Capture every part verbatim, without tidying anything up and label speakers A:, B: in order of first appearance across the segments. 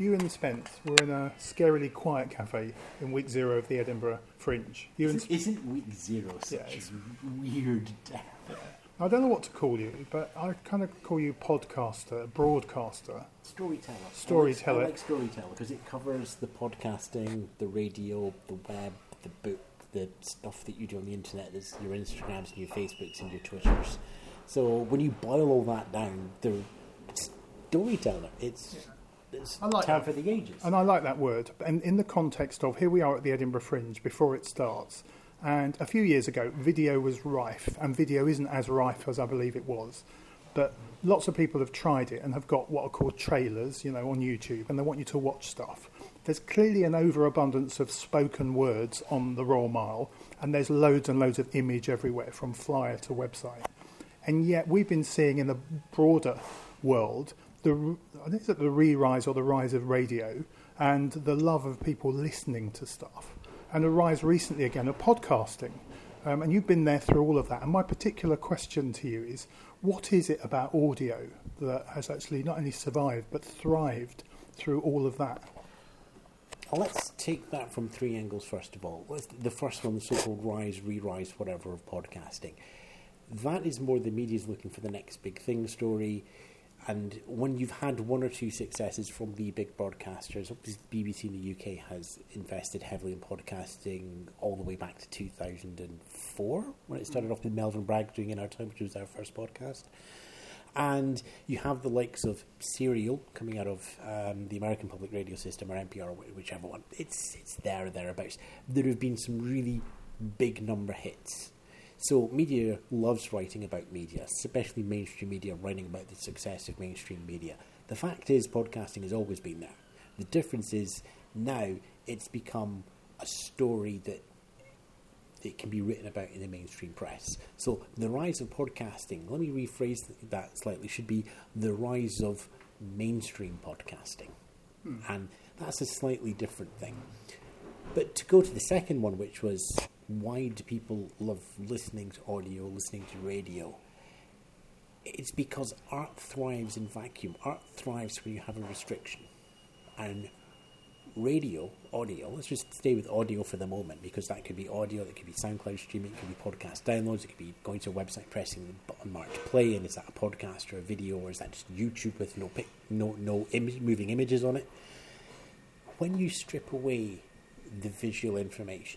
A: you and Spence were in a scarily quiet cafe in week zero of the Edinburgh Fringe. You
B: isn't,
A: and
B: isn't week zero such
A: yeah,
B: a weird...
A: Yeah. I don't know what to call you, but I kind of call you podcaster, broadcaster.
B: Storyteller.
A: Storyteller.
B: I like, I like storyteller because it covers the podcasting, the radio, the web, the book, the stuff that you do on the internet. There's your Instagrams and your Facebooks and your Twitters. So when you boil all that down, the storyteller, it's, yeah. it's
A: I like
B: time
A: that.
B: for the ages.
A: And I like that word. And in the context of, here we are at the Edinburgh Fringe before it starts. And a few years ago, video was rife, and video isn't as rife as I believe it was. But lots of people have tried it and have got what are called trailers, you know, on YouTube, and they want you to watch stuff. There's clearly an overabundance of spoken words on the Royal Mile, and there's loads and loads of image everywhere, from flyer to website. And yet we've been seeing in the broader world, the I think it's the re-rise or the rise of radio, and the love of people listening to stuff. And a rise recently again of podcasting. Um, and you've been there through all of that. And my particular question to you is, what is it about audio that has actually not only survived, but thrived through all of that?
B: Well, let's take that from three angles, first of all. The first one, the so-called rise, re-rise, whatever, of podcasting. That is more the media's looking for the next big thing story. And when you've had one or two successes from the big broadcasters, obviously the B B C in the U K has invested heavily in podcasting all the way back to two thousand four, when it started off with Melvin Bragg doing In Our Time, which was our first podcast. And you have the likes of Serial coming out of um, the American Public Radio System, or N P R, or whichever one. It's, it's there or thereabouts. There have been some really big number hits. So media loves writing about media, especially mainstream media, writing about the success of mainstream media. The fact is, podcasting has always been there. The difference is now it's become a story that it can be written about in the mainstream press. So the rise of podcasting, let me rephrase that slightly, should be the rise of mainstream podcasting. Hmm. And that's a slightly different thing. But to go to the second one, which was, why do people love listening to audio, listening to radio? It's because art thrives in vacuum. Art thrives when you have a restriction. And radio, audio, let's just stay with audio for the moment, because that could be audio, that could be SoundCloud streaming, it could be podcast downloads, it could be going to a website, pressing the button marked play, and is that a podcast or a video, or is that just YouTube with no pic, no no image, moving images on it? When you strip away the visual information,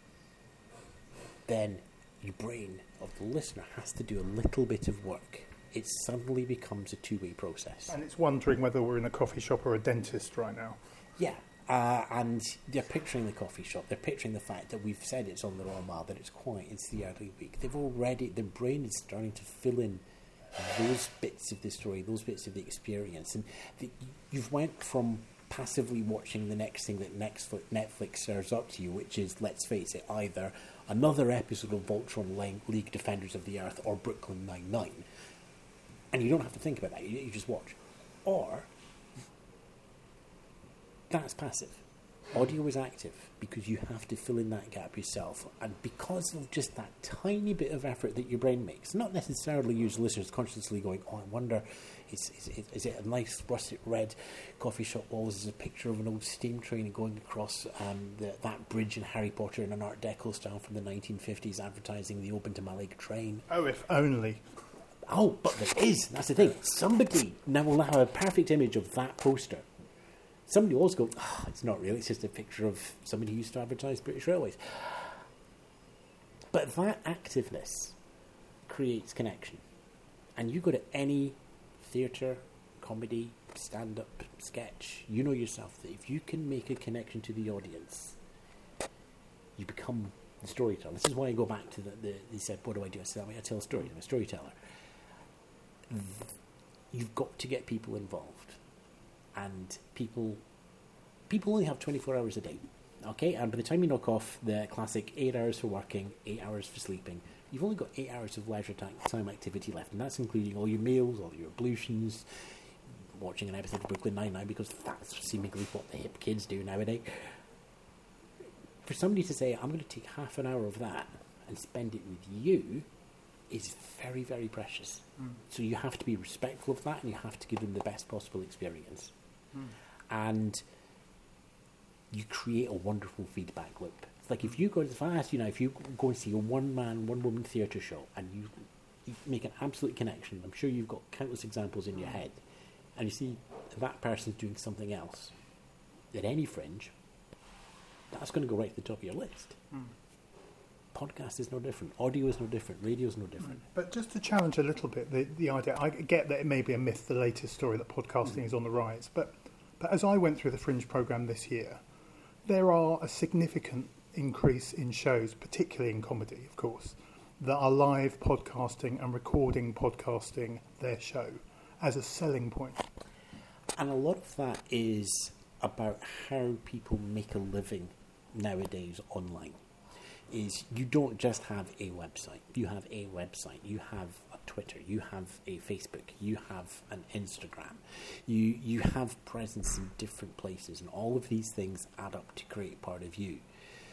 B: then your brain of the listener has to do a little bit of work. It suddenly becomes a two-way process.
A: And it's wondering whether we're in a coffee shop or a dentist right now.
B: Yeah, uh, and they're picturing the coffee shop. They're picturing the fact that we've said it's on the Royal Mile, that it's quiet, it's the early week. They've already, their brain is starting to fill in those bits of the story, those bits of the experience. And the, you've went from passively watching the next thing that Netflix serves up to you, which is, let's face it, either another episode of Voltron League Defenders of the Earth or Brooklyn Nine-Nine. And you don't have to think about that, you, you just watch. Or, that's passive. Audio is active, because you have to fill in that gap yourself. And because of just that tiny bit of effort that your brain makes, not necessarily you as listeners consciously going, oh, I wonder, is, is, is it a nice russet red coffee shop wall? Is it a picture of an old steam train going across um, the, that bridge in Harry Potter in an Art Deco style from the nineteen fifties advertising the Open to Malig train?
A: Oh, if only.
B: Oh, but there is. That's the thing. Somebody now will have a perfect image of that poster. Somebody will also go, oh, it's not really, it's just a picture of somebody who used to advertise British Railways. But that activeness creates connection. And you go to any theatre, comedy, stand-up, sketch, you know yourself that if you can make a connection to the audience, you become the storyteller. This is why I go back to the, the they said, what do I do? I said, I tell a story, I'm a storyteller. You've got to get people involved. And people people only have twenty-four hours a day, okay? And by the time you knock off the classic eight hours for working, eight hours for sleeping, you've only got eight hours of leisure time activity left, and that's including all your meals, all your ablutions, watching an episode of Brooklyn Nine-Nine, because that's seemingly what the hip kids do nowadays. For somebody to say, I'm going to take half an hour of that and spend it with you, is very, very precious. Mm. So you have to be respectful of that, and you have to give them the best possible experience. Mm. and you create a wonderful feedback loop. It's like if you go, if I ask you now, if you go and see a one-man, one-woman theatre show, and you, you make an absolute connection, I'm sure you've got countless examples in your head, and you see that person's doing something else at any fringe, that's going to go right to the top of your list. Mm. Podcast is no different. Audio is no different. Radio is no different.
A: But just to challenge a little bit the, the idea, I get that it may be a myth, the latest story that podcasting mm. is on the rise, but, but as I went through the Fringe programme this year, there are a significant increase in shows, particularly in comedy, of course, that are live podcasting and recording podcasting their show as a selling point.
B: And a lot of that is about how people make a living nowadays online. Is you don't just have a website. You have a website. You have a Twitter. You have a Facebook. You have an Instagram. You you have presence in different places, and all of these things add up to create part of you.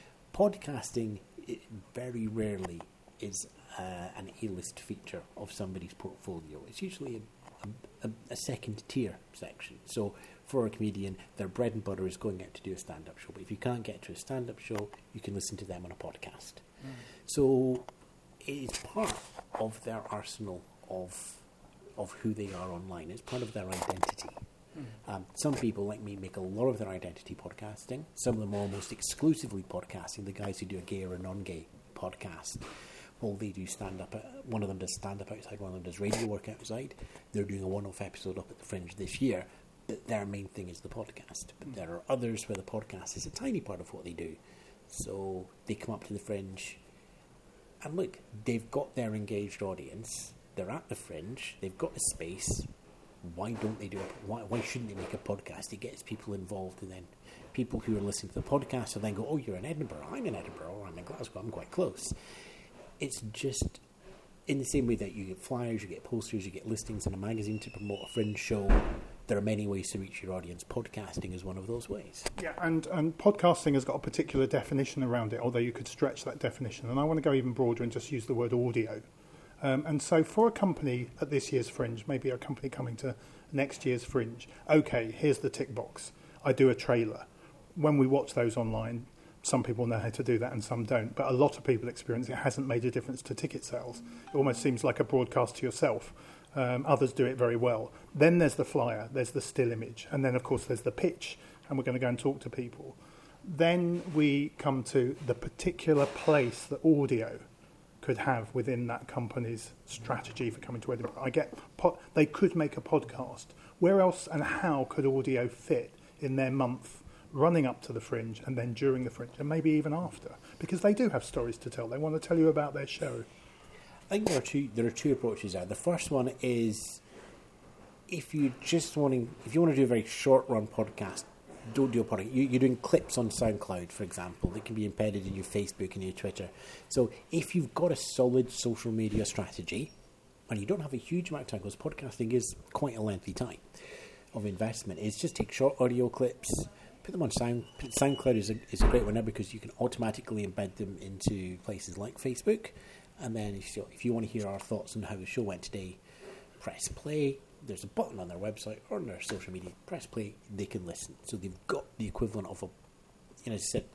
B: Podcasting, it very rarely is uh, an A-list feature of somebody's portfolio. It's usually a, a, a second-tier section. So for a comedian, their bread and butter is going out to do a stand-up show. But if you can't get to a stand-up show, you can listen to them on a podcast. Mm. So it is part of their arsenal of of who they are online. It's part of their identity. Mm. Um, some people, like me, make a lot of their identity podcasting. Some of them are almost exclusively podcasting. The guys who do a gay or a non-gay podcast, well, they do stand-up. One of them does stand-up outside, one of them does radio work outside. They're doing a one-off episode up at the Fringe this year. But their main thing is the podcast. But mm. there are others where the podcast is a tiny part of what they do. So they come up to the Fringe, and look, they've got their engaged audience. They're at the Fringe. They've got the space. Why don't they do it? Why, why shouldn't they make a podcast? It gets people involved, and then people who are listening to the podcast will then go, oh, you're in Edinburgh. I'm in Edinburgh. Or I'm in Glasgow. I'm quite close. It's just in the same way that you get flyers, you get posters, you get listings in a magazine to promote a Fringe show. There are many ways to reach your audience. Podcasting is one of those ways. Yeah, and, and podcasting has got a particular definition around it, although you could stretch that definition. And I want to go even broader and just use the word audio. Um, and so for a company at this year's Fringe, maybe a company coming to next year's Fringe, okay, here's the tick box. I do a trailer. When we watch those online, some people know how to do that and some don't. But a lot of people experience it hasn't made a difference to ticket sales. It almost seems like a broadcast to yourself. Um, others do it very well. Then there's the flyer, there's the still image, and then, of course, there's the pitch, and we're going to go and talk to people. Then we come to the particular place that audio could have within that company's strategy for coming to Edinburgh. I get po- they could make a podcast. Where else and how could audio fit in their month running up to the Fringe and then during the Fringe and maybe even after? Because they do have stories to tell. They want to tell you about their show. I think there are two. There are two approaches there. The first one is if you just wanting, if you want to do a very short run podcast, don't do a podcast. You, you're doing clips on SoundCloud, for example, that can be embedded in your Facebook and your Twitter. So if you've got a solid social media strategy and you don't have a huge amount of time, because podcasting is quite a lengthy time of investment, is just take short audio clips, put them on Sound. SoundCloud is a, is a great one now because you can automatically embed them into places like Facebook. And then if you, if you want to hear our thoughts on how the show went today, press play. There's a button on their website or on their social media. Press play, they can listen. So they've got the equivalent of a, you know, as I said,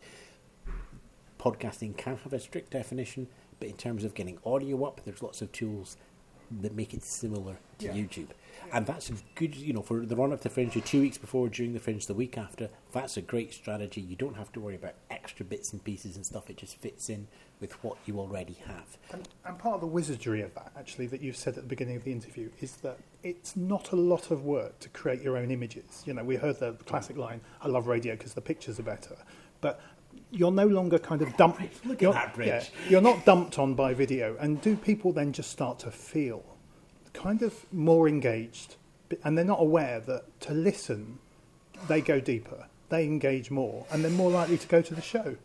B: podcasting can have a strict definition, but in terms of getting audio up, there's lots of tools that make it similar to yeah. YouTube. And that's a good, you know, for the run up to Fringe, two weeks before, during the Fringe, the week after, that's a great strategy. You don't have to worry about extra bits and pieces and stuff. It just fits in with what you already have.
A: And, and part of the wizardry of that, actually, that you've said at the beginning of the interview, is that it's not a lot of work to create your own images. You know, we heard the classic line, I love radio because the pictures are better. But you're no longer kind of dumped.
B: Look at that bridge. Yeah,
A: you're not dumped on by video. And do people then just start to feel kind of more engaged? And they're not aware that to listen, they go deeper, they engage more, and they're more likely to go to the show.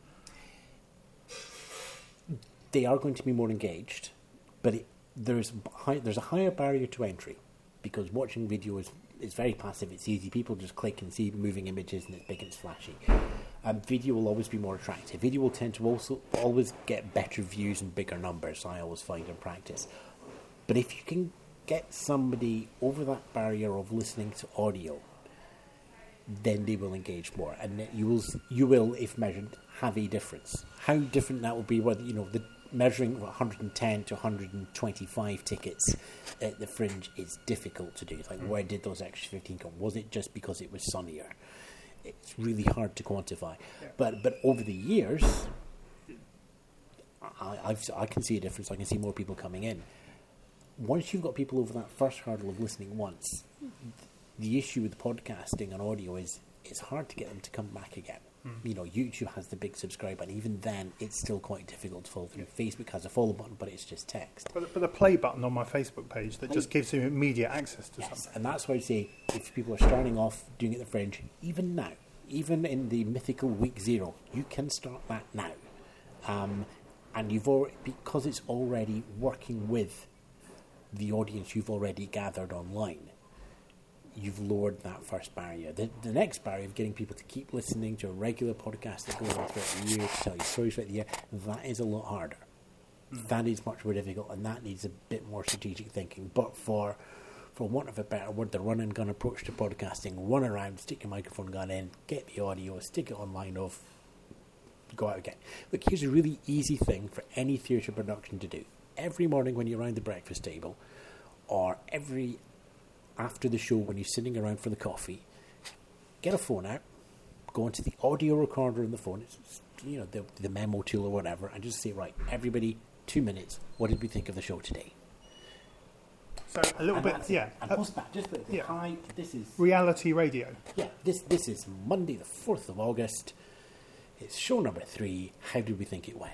B: They are going to be more engaged, but it, there's high, there's a higher barrier to entry because watching video is, is very passive. It's easy. People just click and see moving images, and it's big and it's flashy. Um, video will always be more attractive. Video will tend to also always get better views and bigger numbers, I always find in practice. But if you can get somebody over that barrier of listening to audio, then they will engage more, and you will, you will, if measured, have a difference. How different that will be, whether you know the measuring one hundred ten to one hundred twenty-five tickets at the Fringe is difficult to do. Like, where did those extra fifteen come? Was it just because it was sunnier? It's really hard to quantify. Yeah. But but over the years, I I've, I can see a difference. I can see more people coming in. Once you've got people over that first hurdle of listening once, the issue with podcasting and audio is it's hard to get them to come back again. Mm. You know, YouTube has the big subscribe button. Even then, it's still quite difficult to follow through. Facebook has a follow button, but it's just text.
A: But, but the play button on my Facebook page that play. just gives you immediate access to
B: yes,
A: something.
B: And that's why I say, if people are starting off doing it at the Fringe, even now, even in the mythical week zero, you can start that now. Um, and you've already, because it's already working with the audience you've already gathered online, you've lowered that first barrier. The, the next barrier of getting people to keep listening to a regular podcast that goes on throughout the year, to tell you stories throughout the year, that is a lot harder. Mm. That is much more difficult, and that needs a bit more strategic thinking. But for for want of a better word, the run and gun approach to podcasting, run around, stick your microphone gun in, get the audio, stick it online off, go out again. Look, here's a really easy thing for any theatre production to do. Every morning when you're around the breakfast table, or every after the show when you're sitting around for the coffee, get a phone out, go into the audio recorder on the phone, it's, you know, the, the memo tool or whatever, and just say, right, everybody, two minutes, what did we think of the show today?
A: So a little
B: and
A: bit, yeah.
B: And post that, just put
A: yeah.
B: Hi, this is...
A: Reality radio.
B: Yeah, this this is Monday the fourth of August. It's show number three. How did we think it went?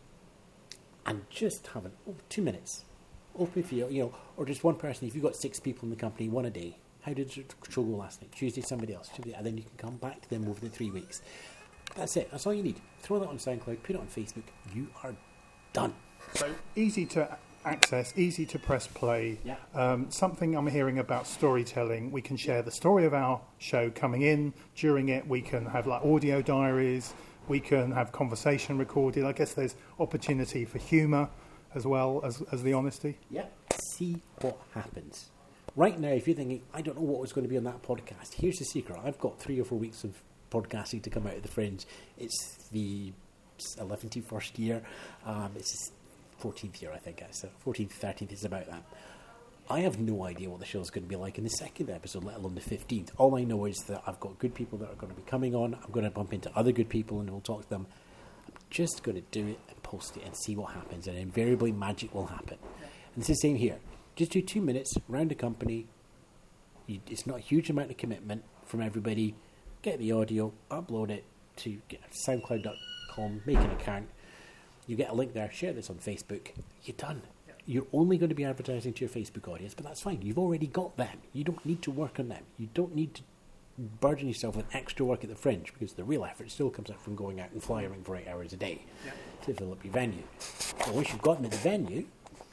B: And just have an, oh, two minutes. Open for you, you know, or just one person. If you've got six people in the company, one a day. How did the show go last night? Tuesday, somebody else. Tuesday, and then you can come back to them over the three weeks. That's it. That's all you need. Throw that on SoundCloud, put it on Facebook. You are done.
A: So easy to access, easy to press play.
B: Yeah.
A: Um, something I'm hearing about storytelling. We can share the story of our show coming in. During it, we can have like audio diaries. We can have conversation recorded. I guess there's opportunity for humour as well as, as the honesty.
B: Yeah. See what happens. Right now, if you're thinking, I don't know what was going to be on that podcast, here's the secret. I've got three or four weeks of podcasting to come out of the Fringe. It's the eleventh, first year. Um, it's the fourteenth year, I think. It's fourteenth, thirteenth is about that. I have no idea what the show's going to be like in the second episode, let alone the fifteenth. All I know is that I've got good people that are going to be coming on. I'm going to bump into other good people and we'll talk to them. I'm just going to do it and post it and see what happens. And invariably, magic will happen. And it's the same here. Just do two minutes, round a company. You, it's not a huge amount of commitment from everybody. Get the audio, upload it to soundcloud dot com, make an account. You get a link there, share this on Facebook. You're done. You're only going to be advertising to your Facebook audience, but that's fine. You've already got them. You don't need to work on them. You don't need to burden yourself with extra work at the Fringe, because the real effort still comes out from going out and flyering for eight hours a day yeah. to fill up your venue. But once you've got them at the venue,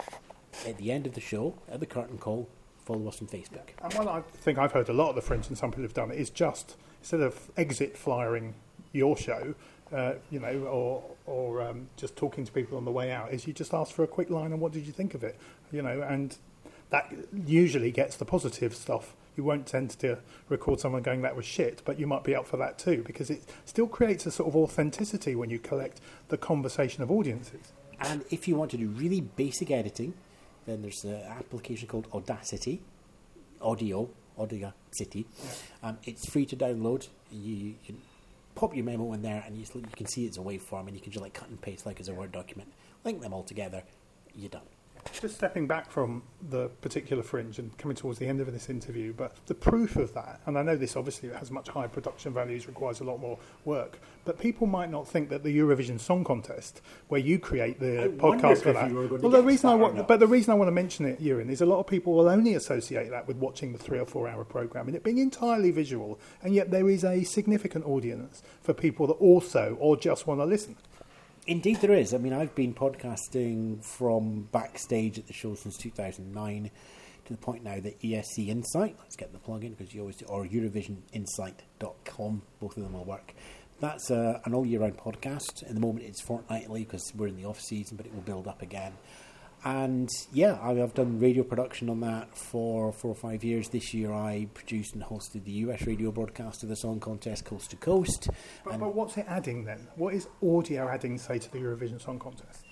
B: at the end of the show, at the curtain call, follow us on Facebook.
A: And one I think I've heard a lot of the Fringe, and some people have done it, is just, instead of exit flyering your show, Uh, you know, or or um, just talking to people on the way out, is you just ask for a quick line and what did you think of it, you know, and that usually gets the positive stuff. You won't tend to record someone going, that was shit, but you might be up for that too, because it still creates a sort of authenticity when you collect the conversation of audiences.
B: And if you want to do really basic editing, then there's an application called Audacity, Audio, Audacity. Yeah. Um, it's free to download. You can pop your memo in there and you, you can see it's a waveform, and you can just like cut and paste like as a Word document, link them all together, you're done.
A: Just stepping back from the particular Fringe and coming towards the end of this interview, but the proof of that, and I know this obviously has much higher production values, requires a lot more work, but people might not think that the Eurovision Song Contest, where you create the
B: I
A: podcast for that, well, the reason I want, but the reason I want to mention it, Ewan, is a lot of people will only associate that with watching the three or four hour programme and it being entirely visual, and yet there is a significant audience for people that also or just want to listen.
B: Indeed there is. I mean, I've been podcasting from backstage at the show since two thousand nine, to the point now that E S C Insight, let's get the plug in because you always do, or Eurovision Insight dot com, both of them will work. That's uh, an all year round podcast. At the moment it's fortnightly because we're in the off season, but it will build up again. And yeah, I- I've done radio production on that for four or five years. This year I produced and hosted the U S radio broadcast of the song contest Coast to Coast.
A: But,
B: And
A: but what's it adding then? What is audio adding, say, to the Eurovision Song Contest?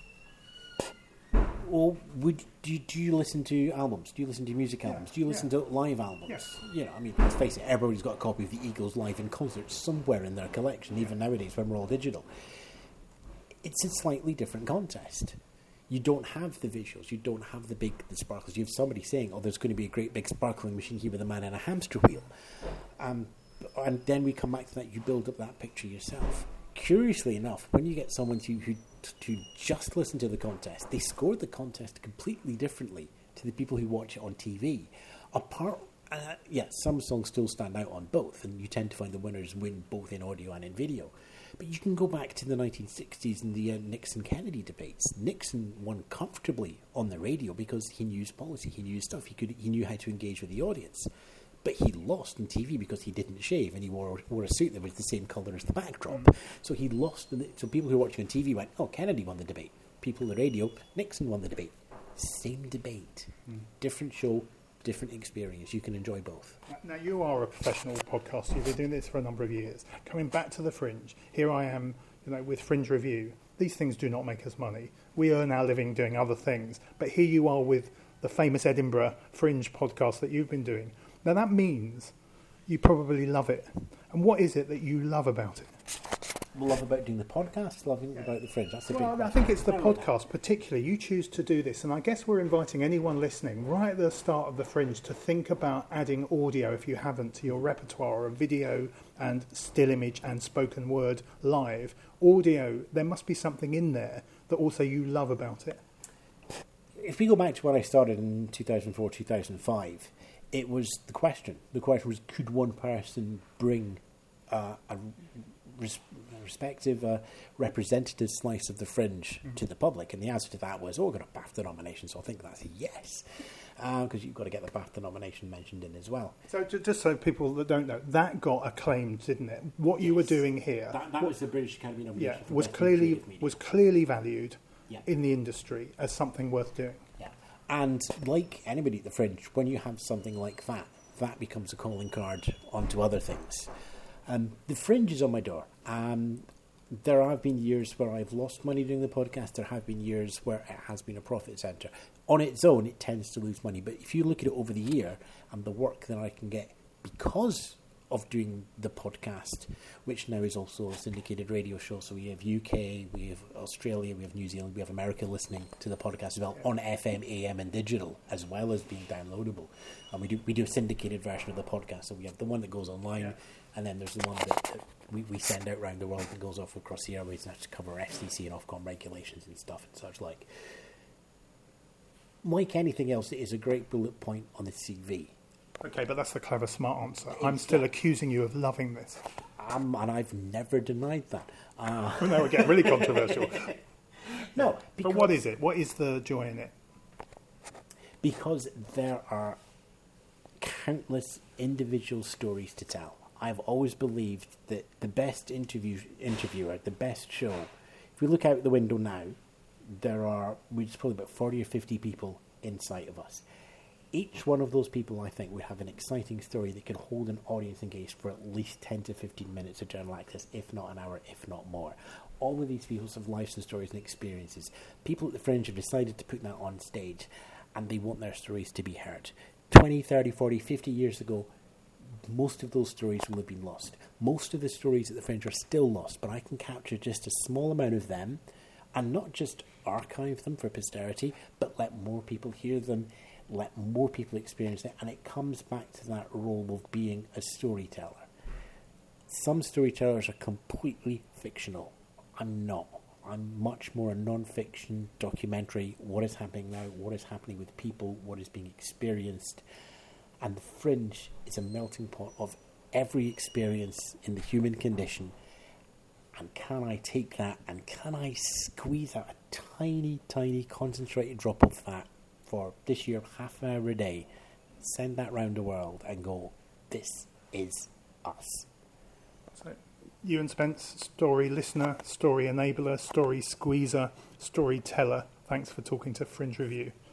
B: Or would do you, do you listen to albums? Do you listen to music albums?
A: Yeah,
B: Do you listen
A: yeah.
B: to live albums?
A: Yes.
B: You know, I mean, let's face it, everybody's got a copy of the Eagles live in concert somewhere in their collection, even nowadays when we're all digital. It's a slightly different contest. You don't have the visuals. You don't have the big the sparkles. You have somebody saying, "Oh, there's going to be a great big sparkling machine here with a man in a hamster wheel," um, and then we come back to that. You build up that picture yourself. Curiously enough, when you get someone to who to just listen to the contest, they score the contest completely differently to the people who watch it on T V. Apart, uh, yeah, some songs still stand out on both, and you tend to find the winners win both in audio and in video. But you can go back to the nineteen sixties and the uh, Nixon-Kennedy debates. Nixon won comfortably on the radio because he knew his policy, he knew his stuff, he could, he knew how to engage with the audience. But he lost on T V because he didn't shave and he wore, wore a suit that was the same colour as the backdrop. Mm. So he lost. The, so people who were watching on T V went, "Oh, Kennedy won the debate." People on the radio, Nixon won the debate. Same debate, mm. different show, different experience. You can enjoy both.
A: Now, you are a professional podcaster. You've been doing this for a number of years. Coming back to the Fringe, here I am, you know, with Fringe Review. These things do not make us money. We earn our living doing other things. But here you are with the famous Edinburgh Fringe podcast that you've been doing. Now, that means you probably love it. And what is it that you love about it?
B: Love about doing the podcast, loving yeah. about the Fringe. That's a
A: well,
B: big
A: I think it's the podcast particularly. You choose to do this, and I guess we're inviting anyone listening right at the start of the Fringe to think about adding audio, if you haven't, to your repertoire of video and still image and spoken word live. Audio, there must be something in there that also you love about it.
B: If we go back to when I started in two thousand four, two thousand five, it was the question. The question was, could one person bring uh, a res- respective uh, representative slice of the Fringe mm-hmm. to the public? And the answer to that was, oh, we've got a BAFTA nomination, so I think that's a yes. Because uh, you've got to get the BAFTA nomination mentioned in as well.
A: So just so people that don't know, that got acclaimed, didn't it? What yes. you were doing here...
B: That, that
A: what,
B: was the British Academy nomination.
A: Yeah,
B: for
A: was
B: Best
A: clearly was clearly valued
B: yeah.
A: in the industry as something worth doing.
B: Yeah. And like anybody at the Fringe, when you have something like that, that becomes a calling card onto other things. Um, the Fringe is on my door. Um, there have been years where I've lost money doing the podcast. There have been years where it has been a profit centre. On its own, it tends to lose money. But if you look at it over the year and the work that I can get because of doing the podcast, which now is also a syndicated radio show. So we have U K, we have Australia, we have New Zealand, we have America listening to the podcast as well on F M, A M and digital, as well as being downloadable. And we do we do a syndicated version of the podcast. So we have the one that goes online, yeah. and then there's the one that, that we, we send out around the world that goes off across the airways and has to cover F C C and Ofcom regulations and stuff and such like. Like anything else, it is a great bullet point on the C V.
A: Okay, but that's the clever, smart answer. I'm still accusing you of loving this.
B: Um, and I've never denied that. Uh,
A: well, now we're getting really controversial.
B: No.
A: But what is it? What is the joy in it?
B: Because there are countless individual stories to tell. I've always believed that the best interview interviewer, the best show, if we look out the window now, there are, there's probably about forty or fifty people in sight of us. Each one of those people, I think, would have an exciting story that can hold an audience engaged for at least ten to fifteen minutes of general access, if not an hour, if not more. All of these people have lives and stories and experiences. People at the Fringe have decided to put that on stage, and they want their stories to be heard. twenty, thirty, forty, fifty years ago, most of those stories will have been lost. Most of the stories at the Fringe are still lost, but I can capture just a small amount of them, and not just archive them for posterity, but let more people hear them, let more people experience it, and it comes back to that role of being a storyteller. Some storytellers are completely fictional. I'm not. I'm much more a non-fiction documentary, what is happening now, what is happening with people, what is being experienced. And the Fringe is a melting pot of every experience in the human condition. And can I take that and can I squeeze out a tiny, tiny concentrated drop of that for this year, half an hour a day, send that round the world and go, this is us.
A: So, Ewan Spence, story listener, story enabler, story squeezer, storyteller. Thanks for talking to Fringe Review.